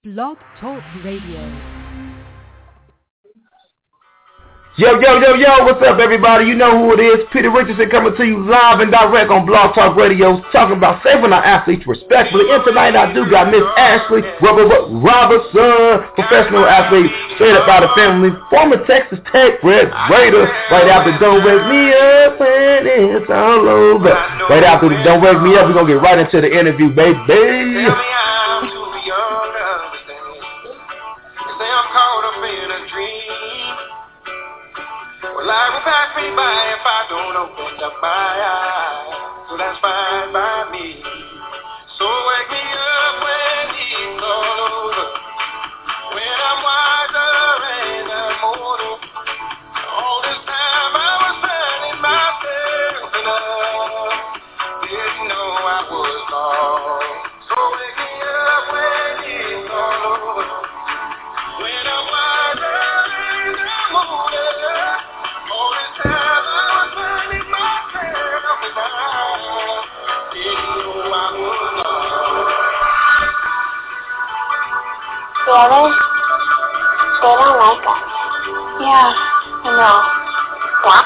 Blog Talk Radio. Yo, what's up, everybody? You know who it is. Peter Richardson coming to you live and direct on Blog Talk Radio, talking about saving our athletes respectfully. And tonight I do got Miss Ashley Robertson, professional athlete, straight up out of family, former Texas Tech Red Raider. Right after Don't Wake Me Up when it's all over. Right after the Don't Wake Me Up, we're going to get right into the interview, baby. Life will pass me by if I don't open up my eyes. So that's fine by me. So wake me up when it's all over. When I'm wiser and I'm older. All this time I was finding myself enough. Didn't know I was lost. So wake me up when it's all over. When I'm wiser and I'm older. Really? They don't like us. Yeah, I know. What?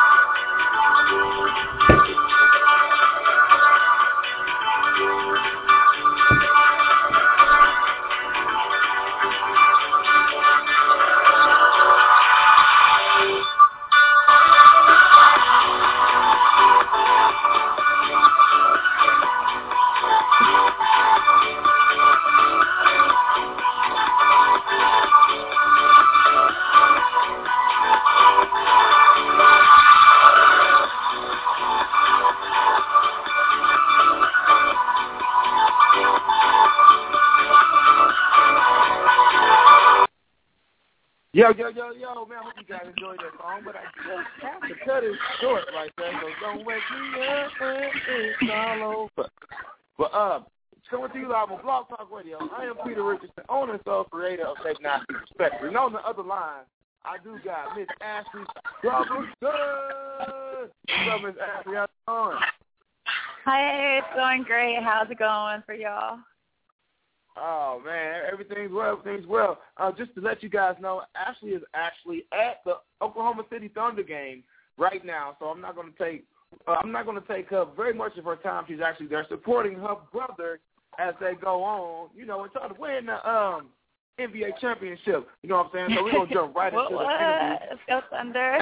Yo, man, I hope you guys enjoyed that song, but I just have to cut it short right there, so don't wake me up when it's all over. But, coming to you live on Blog Talk Radio, I am Peter Richardson, owner and sole creator of Saving Our Athletes Respectfully. And on the other line, I do got Miss Ashley Robertson. What's up, Miss Ashley? How's it going? Hi, it's going great. How's it going for y'all? Oh, man, everything's well. Just to let you guys know, Ashley is actually at the Oklahoma City Thunder game right now, so I'm not going to take up very much of her time. She's actually there supporting her brother as they go on, and try to win the NBA championship. You know what I'm saying? So we're going to jump right into the interview. Let's go Thunder.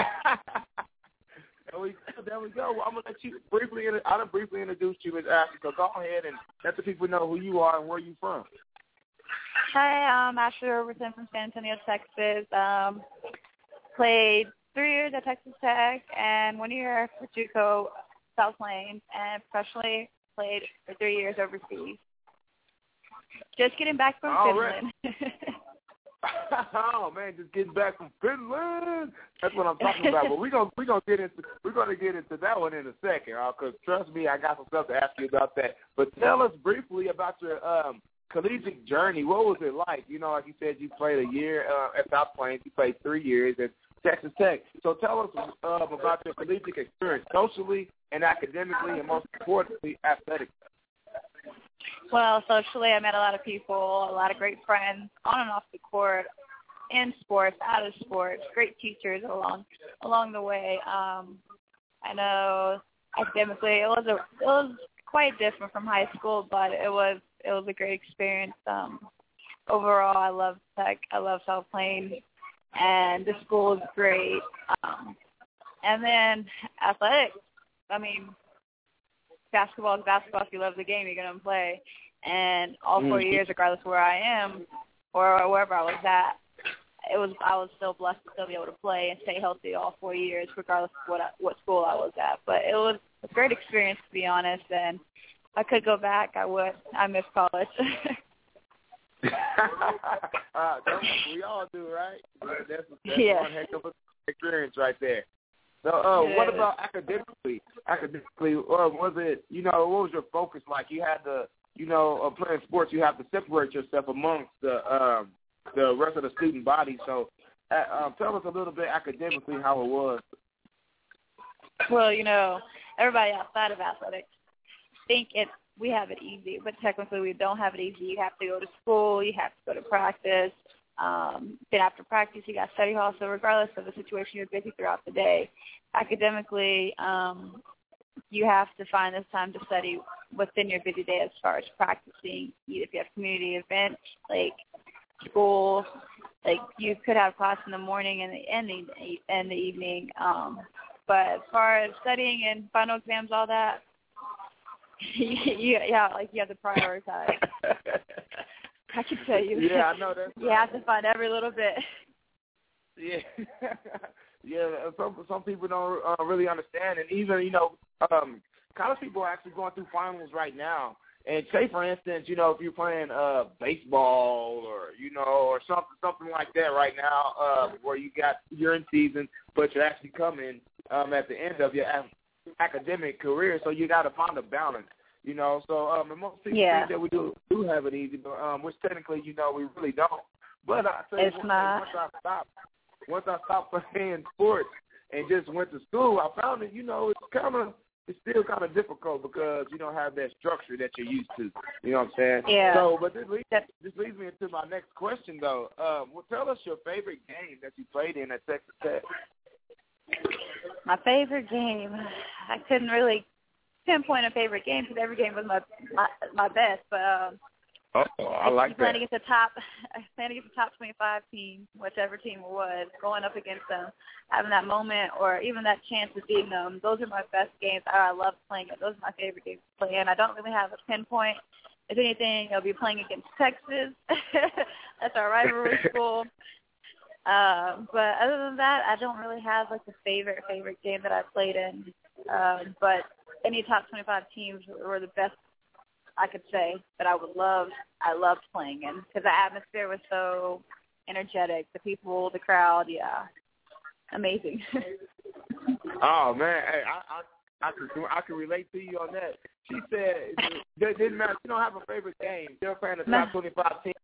There we go. Well, I'm going to let you briefly introduce you, Ms. Ashley, so go ahead and let the people know who you are and where you're from. Hi, I'm Ashley Robertson from San Antonio, Texas. Played 3 years at Texas Tech and 1 year for JUCO South Plains, and professionally played for 3 years overseas. Just getting back from Finland. Oh man, just getting back from Finland. That's what I'm talking about. But we're gonna get into that one in a second, because trust me, I got some stuff to ask you about that. But tell us briefly about your collegiate journey. What was it like? Like you said, you played a year at South Plains. You played 3 years at Texas Tech. So tell us about your collegiate experience, socially and academically, and most importantly, athletically. Well, socially, I met a lot of people, a lot of great friends on and off the court, in sports, out of sports, great teachers along the way. I know academically it was quite different from high school, but it was a great experience. Overall, I love Tech. I love South Plains, and the school is great. And then athletics. I mean, basketball is basketball. If you love the game, you're going to play. And all 4 years, regardless of where I am or wherever I was at, I was still blessed to still be able to play and stay healthy all 4 years, regardless of what school I was at. But it was a great experience, to be honest, and if I could go back, I would. I miss college. We all do, right? That's yeah. One heck of an experience right there. So, what about academically? Was it, what was your focus like? You had to, playing sports, you have to separate yourself amongst the rest of the student body. So, tell us a little bit academically how it was. Well, everybody outside of athletics think it's we have it easy, but technically we don't have it easy. You have to go to school, you have to go to practice. Then after practice, you got study hall. So regardless of the situation, you're busy throughout the day. Academically, you have to find this time to study within your busy day as far as practicing. If you have community events, like school, like you could have class in the morning and the evening. But as far as studying and final exams, all that, you have to prioritize. I can tell you. Yeah, I know that. You have to find every little bit. Yeah, yeah. Some people don't really understand, and even college people are actually going through finals right now. And say, for instance, if you're playing baseball or something like that right now, where you're in season, but you're actually coming at the end of your academic career, so you got to find a balance. So and most people think that we do have it easy, but which technically, we really don't. But I tell you, once I stopped playing sports and just went to school, I found that it's still kind of difficult because you don't have that structure that you're used to. You know what I'm saying? Yeah. So, but this leads me into my next question, though. Tell us your favorite game that you played in at Texas Tech. My favorite game, I couldn't really pinpoint a favorite game because every game was my best. But I like that. I plan to get the top 25 team, whichever team it was, going up against them, having that moment or even that chance of beating them. Those are my best games. I love playing it. Those are my favorite games to play in. I don't really have a pinpoint. If anything, I'll be playing against Texas. That's our rivalry school. But other than that, I don't really have like a favorite game that I played in. But any top 25 teams were the best I could say that I loved playing in because the atmosphere was so energetic. The people, the crowd, yeah, amazing. Oh man, hey, I can relate to you on that. She said it didn't matter. She don't have a favorite game. They're playing the top 25 team.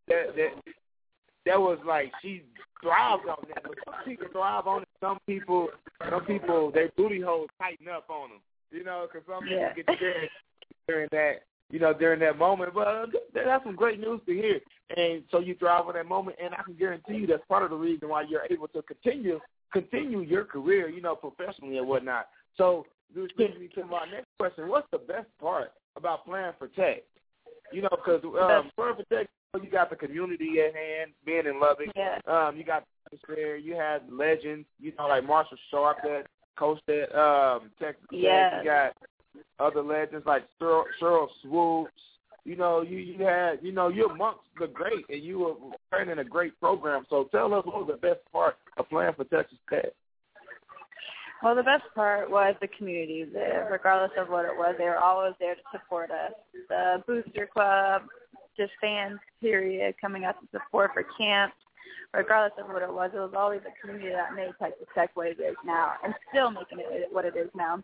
That was like she thrived on that. But some people thrive on it. Some people, their booty holes tighten up on them. Because some people get scared during that. During that moment. But that's some great news to hear. And so you thrive on that moment, and I can guarantee you that's part of the reason why you're able to continue your career, professionally and whatnot. So this brings me to my next question. What's the best part about playing for Tech? Because playing for Tech, you got the community at hand, being in Lubbock. Yeah. You got the atmosphere. You had legends, like Marshall Sharp that coached at Texas Tech. You got other legends like Cheryl Swoops. You had, you're amongst the great, and you were training a great program. So tell us what was the best part of playing for Texas Tech. Well, the best part was the community there. Regardless of what it was, they were always there to support us. The Booster Club, just fans, period, coming out to support for camps. Regardless of what it was always a community that made Texas Tech what it is now and still making it what it is now.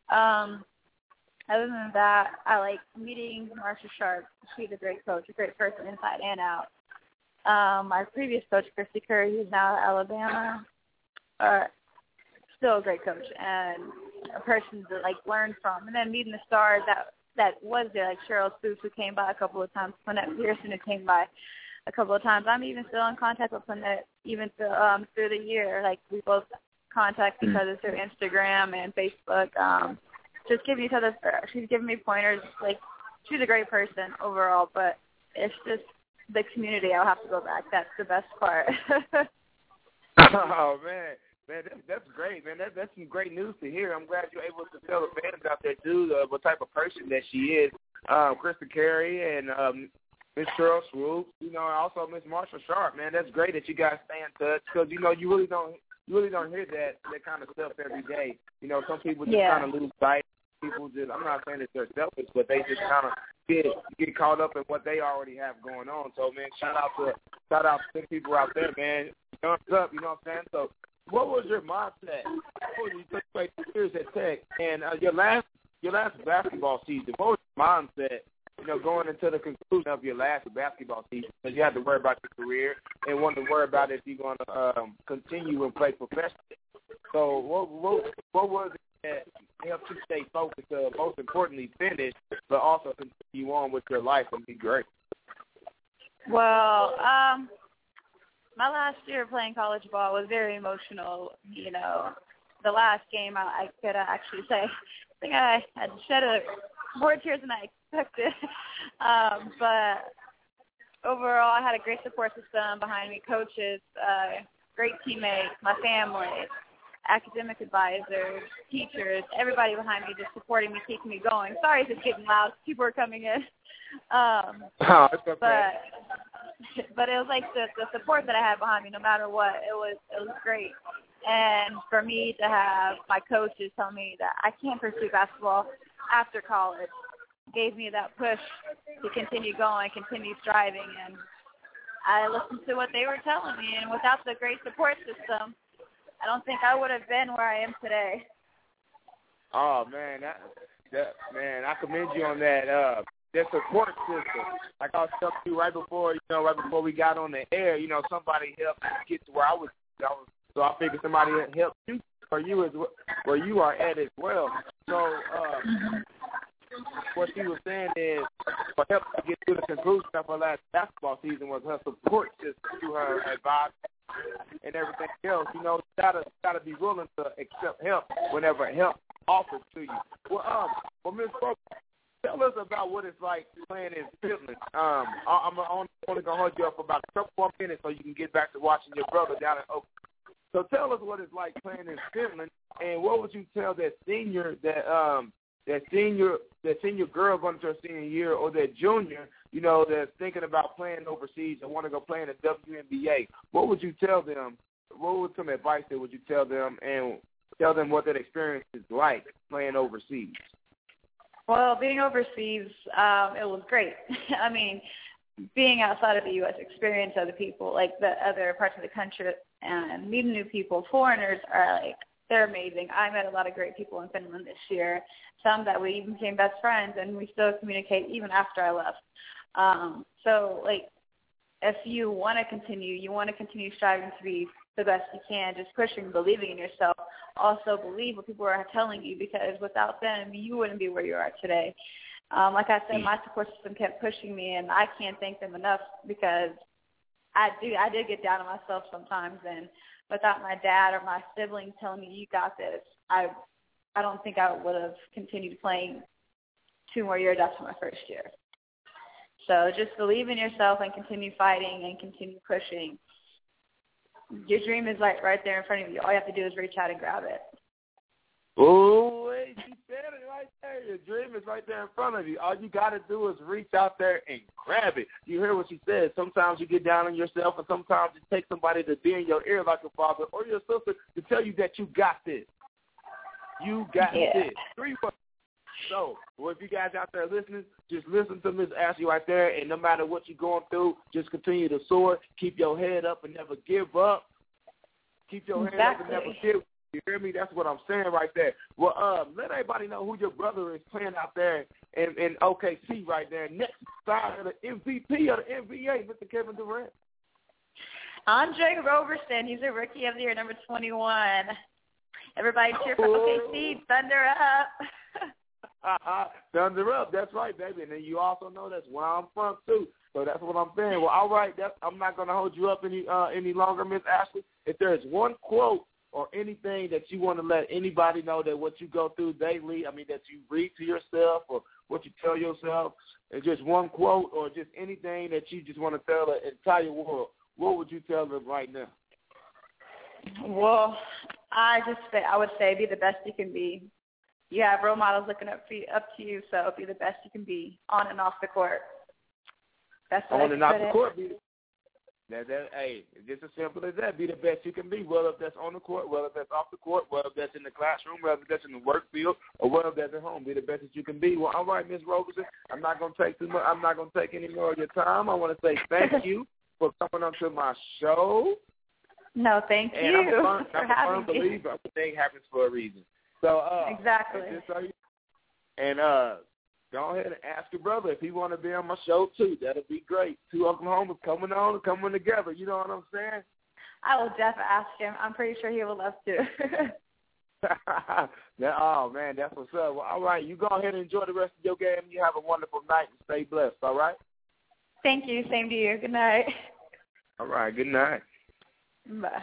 Other than that, I like meeting Marcia Sharp. She's a great coach, a great person inside and out. My previous coach, Christy Curry, who's now at Alabama, still a great coach and a person to learn from. And then meeting the stars that was there, like Cheryl Swoops, who came by a couple of times, Lynette Pearson, who came by a couple of times. I'm even still in contact with Lynette even through the year. We both contact each other through Instagram and Facebook. Just giving each other, she's giving me pointers. She's a great person overall, but it's just the community. I'll have to go back. That's the best part. Oh, man, that's great, man. That's some great news to hear. I'm glad you're able to tell the fans out there, too, what type of person that she is. Krista Carey and Miss Cheryl Swoop, and also Miss Marcia Sharp, man. That's great that you guys stay in touch because, you really don't hear that kind of stuff every day. Some people just kind of lose sight. People just, I'm not saying that they're selfish, but they just kind of get caught up in what they already have going on. So, man, shout out to the people out there, man. Thumbs up, you know what I'm saying? So, what was your mindset before you took 2 years at Tech and your last basketball season? What was your mindset, going into the conclusion of your last basketball season? Because you had to worry about your career and wanted to worry about if you're going to continue and play professionally. So, what was it that helps you stay focused to, most importantly, finish, but also continue on with your life and be great? Well, my last year playing college ball was very emotional. You know, the last game I could actually say, I think I had shed more tears than I expected. But overall, I had a great support system behind me, coaches, great teammates, my family, academic advisors, teachers, everybody behind me just supporting me, keeping me going. Sorry if it's getting loud. People are coming in. It's okay. But it was like the support that I had behind me, no matter what, it was great. And for me to have my coaches tell me that I can't pursue basketball after college gave me that push to continue going, continue striving. And I listened to what they were telling me. And without the great support system, I don't think I would have been where I am today. Oh, man, man, I commend you on that. That support system, like I was telling you right before we got on the air, somebody helped me get to where I was. So I figured somebody helped you where you are at as well. So what she was saying is, what helped to get to the conclusion of her last basketball season was her support system, to her advice and everything else. You gotta be willing to accept help whenever help offers to you. Well, Ms. Brooks, tell us about what it's like playing in Finland. I'm only going to hold you up for about a couple more minutes so you can get back to watching your brother down in Oakland. So tell us what it's like playing in Finland, and what would you tell that senior girl going to her senior year, or that junior, that's thinking about playing overseas and want to go play in the WNBA? What would you tell them? What would some advice that would you tell them, and tell them what that experience is like playing overseas? Well, being overseas, it was great. I mean, being outside of the U.S., experience other people, like the other parts of the country, and meeting new people. Foreigners are they're amazing. I met a lot of great people in Finland this year, some that we even became best friends, and we still communicate even after I left. So, if you want to continue striving to be the best you can, just pushing, believing in yourself. Also believe what people are telling you, because without them, you wouldn't be where you are today. Like I said, my support system kept pushing me, and I can't thank them enough, because I did get down on myself sometimes, and without my dad or my siblings telling me, you got this, I don't think I would have continued playing 2 more years after my first year. So just believe in yourself and continue fighting and continue pushing. Your dream is right there in front of you. All you have to do is reach out and grab it. Oh, wait, she said it right there. Your dream is right there in front of you. All you got to do is reach out there and grab it. You hear what she said. Sometimes you get down on yourself, and sometimes it takes somebody to be in your ear like a father or your sister to tell you that you got this. You got this. 3 months. So, well, if you guys out there listening, just listen to Miss Ashley right there, and no matter what you're going through, just continue to soar. Keep your head up and never give up. Keep your head up and never give up. You hear me? That's what I'm saying right there. Well, let everybody know who your brother is playing out there in OKC right there. Next side of the MVP of the NBA, Mr. Kevin Durant. Andre Roberson. He's a Rookie of the Year, number 21. Everybody cheer for OKC. Thunder up. Thunder up. That's right, baby. And then you also know that's where I'm from, too. So that's what I'm saying. Well, all right. I'm not going to hold you up any longer, Miss Ashley. If there's one quote or anything that you want to let anybody know that what you go through daily, that you read to yourself or what you tell yourself, and just one quote or just anything that you just want to tell the entire world, what would you tell them right now? Well, I would say be the best you can be. You have role models looking up to you, so be the best you can be on and off the court. That's what on and off the court, hey, just as simple as that. Be the best you can be, whether that's on the court, whether that's off the court, whether that's in the classroom, whether that's in the work field, or whether that's at home. Be the best that you can be. Well, all right, Ms. Roberson, I'm not going to take too much. I'm not going to take any more of your time. I want to say thank you for coming on to my show. No, thank you I'm a firm believer everything happens for a reason. So exactly. And go ahead and ask your brother if he want to be on my show too. That'll be great. 2 Oklahomans coming on and coming together. You know what I'm saying? I will definitely ask him. I'm pretty sure he will love to. Oh, man, that's what's up. Well, all right, you go ahead and enjoy the rest of your game. You have a wonderful night and stay blessed, all right? Thank you. Same to you. Good night. All right, good night. Bye.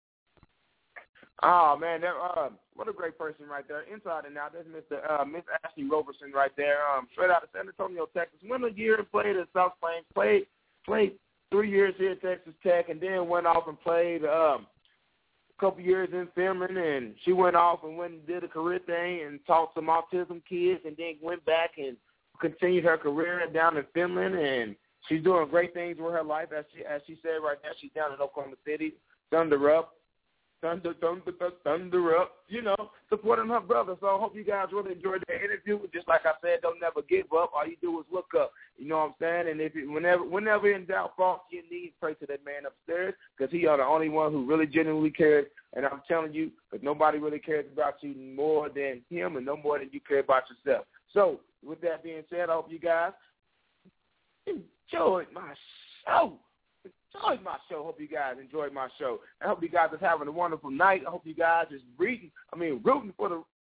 Oh, man, what a great person right there. Inside and out, that's Miss Ashley Roberson right there, straight out of San Antonio, Texas. Went a year and played at South Plains, played 3 years here at Texas Tech, and then went off and played couple years in Finland, and she went off and went and did a career thing and taught some autism kids, and then went back and continued her career down in Finland, and she's doing great things with her life. As she said right now, she's down in Oklahoma City, Thunder Up, you know, supporting her brother. So I hope you guys really enjoyed the interview. Just like I said, don't never give up. All you do is look up. You know what I'm saying? And if whenever in doubt, fall to your knees, pray to that man upstairs, because he are the only one who really genuinely cares. And I'm telling you, because nobody really cares about you more than him, and no more than you care about yourself. So with that being said, I hope you guys enjoyed my show. Hope you guys enjoyed my show. I hope you guys are having a wonderful night. I hope you guys is rooting for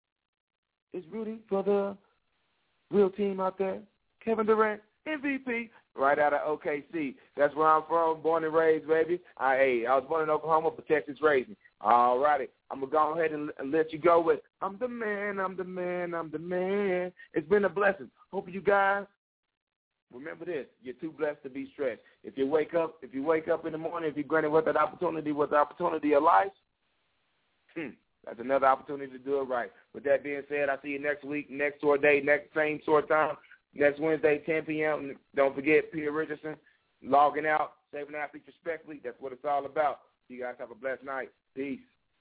the real team out there. Kevin Durant, MVP, right out of OKC. That's where I'm from, born and raised, baby. I was born in Oklahoma, but Texas raised me. All righty. I'm going to go ahead and let you go with I'm the man, I'm the man, I'm the man. It's been a blessing. Hope you guys remember this, you're too blessed to be stressed. If you wake up in the morning, if you're granted with the opportunity of life, that's another opportunity to do it right. With that being said, I'll see you next week, next tour day, next same sort time, next Wednesday, 10 p.m. Don't forget Peter Richardson, logging out, saving athletes respectfully. That's what it's all about. You guys have a blessed night. Peace.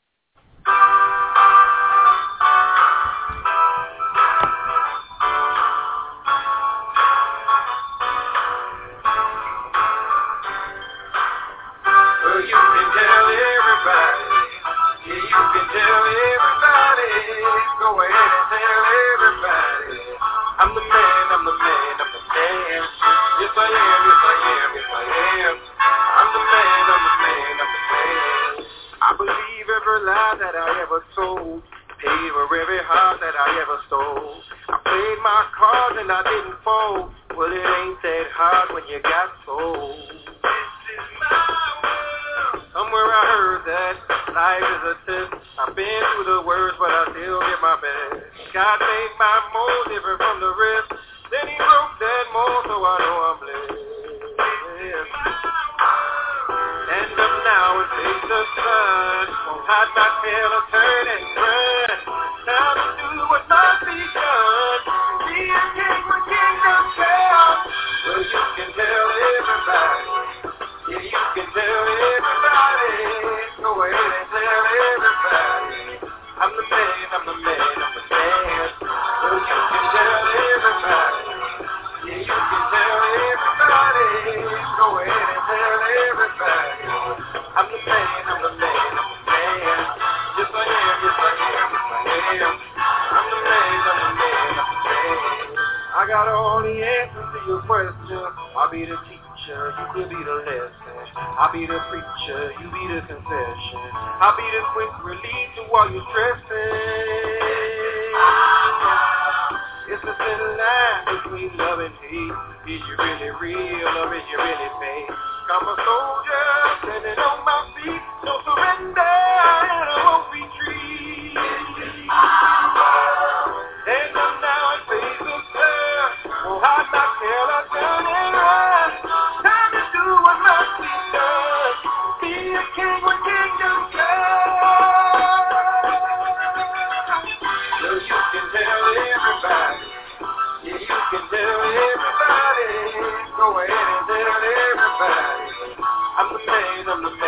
Go ahead and tell everybody I'm the man, I'm the man, I'm the man. Yes I am, yes I am, yes I am. I'm the man, I'm the man, I'm the man. I believe every lie that I ever told, paid for every heart that I ever stole. I played my cards and I didn't fold. Well, it ain't that hard when you got sold. This is my world. Somewhere I heard that life is a test. I've been through the worst, but I still get my best. God made my mold different from the rest. Then he broke that mold, so I know I'm blessed. Yeah. Stand up now and face the sun. Won't hide my tail or turn and run. Time to do what must be done. Be a king when kingdom comes. Well, you can tell everybody. Yeah, you can tell everybody. Go ahead and tell everybody. I'm the man, I'm the man, I'm the man. So you can tell everybody. Yeah, you can tell everybody. Go ahead and tell everybody. I'm the man, I'm the man, I'm the man. Yes I am, yes I am, yes I am. I'm the man, I'm the man, I'm the man. I got all the answers to your questions. I'll be the teacher, you could be the lesson. I'll be the preacher, you be the confession. I'll be the quick relief to all your stressing. It's a thin line between love and hate. Is you really real or is you really fake? I'm a soldier standing on my feet. No surrender and I won't retreat. Stand up now and face the sun. Won't hide my tail or turn and run. Time to do what must be done. Be a king when kingdom comes. So you can tell everybody. Yeah, you can tell everybody. Go ahead and tell everybody. I'm the man, I'm the man.